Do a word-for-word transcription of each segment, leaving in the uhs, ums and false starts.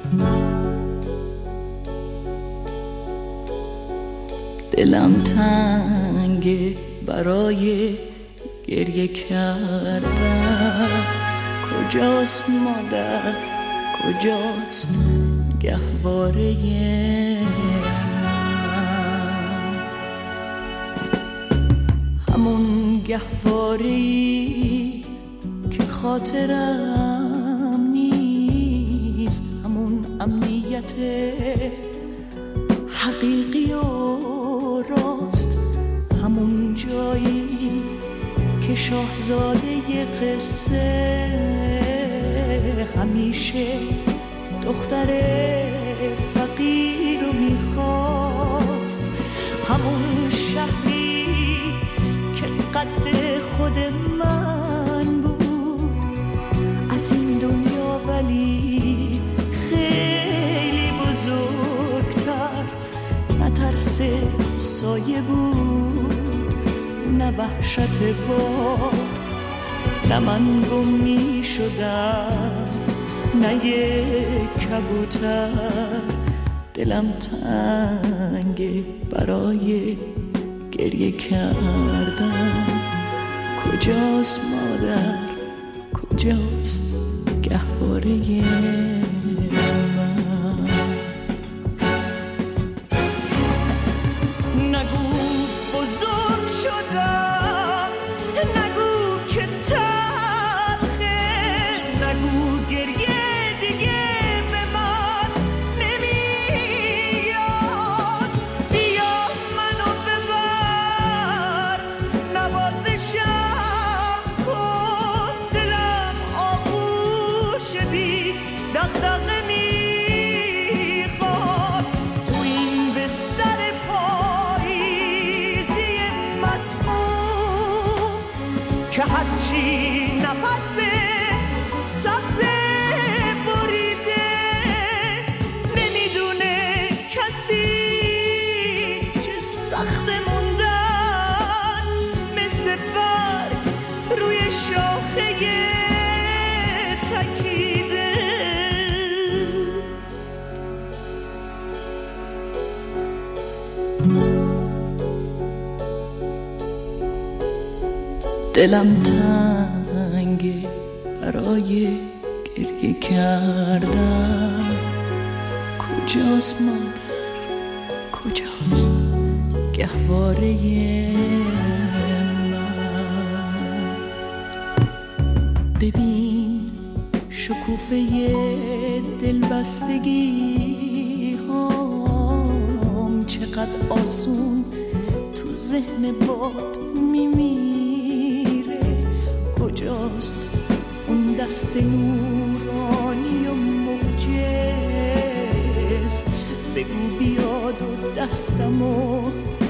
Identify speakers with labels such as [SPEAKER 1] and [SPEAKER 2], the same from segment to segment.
[SPEAKER 1] دلم تنگه برای گریه کردن. کجاست مادر، کجاست گهواره من؟ همون گهواره‌ای که خاطرم نیست، همون امنیت حقیقی و راست، همون جایی که شاهزاده قصه همیشه دختر فقیر رو میخواست، همون شهری که قد خود من بود از این دنیا، ولی خیلی بزرگتر، نه ترس سایه بود نه وحشت باد، نه من گم می شدم نه یک کبوتر. دلم تنگه برای گریه کردن. کجاست مادر، کجاست گهواره من؟ نگو بزرگ شدم، نگو که تلخه، نگو گریه دیگه به من نمیاد. بیا منو ببر، نوازشم کن، دلم آغوش بی دغدغه میخواد. تو این بستر پاییزی مسموم که هرچی نفس سبز بریده، نمیدونه کسی که سخت موندن مثل برگ روی شاخه تکیده. دلم تنگه برای گریه کردن. کجاست مادر، کجاست گهواره من؟ ببین شکوفه دلبستگی هام چقدر آسون تو ذهن باد میمیره. کجاست اون دست نورانی و معجز؟ بگو بیاد و دستمو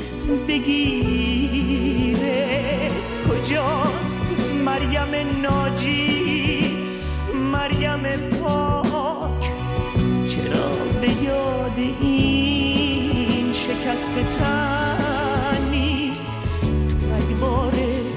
[SPEAKER 1] بگیره. کجاست مریم ناجی، مریم پاک؟ چرا به یاد این شکست تن نیست؟ تو اگبار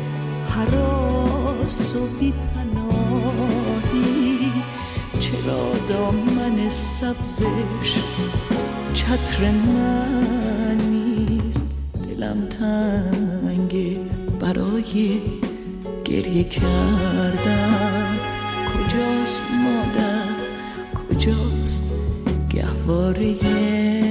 [SPEAKER 1] هراس و بی پناهی چرا دامن سبزش چتر من نیست؟ دلم تنگه برای گریه کردن. کجاست مادر، کجاست گهواره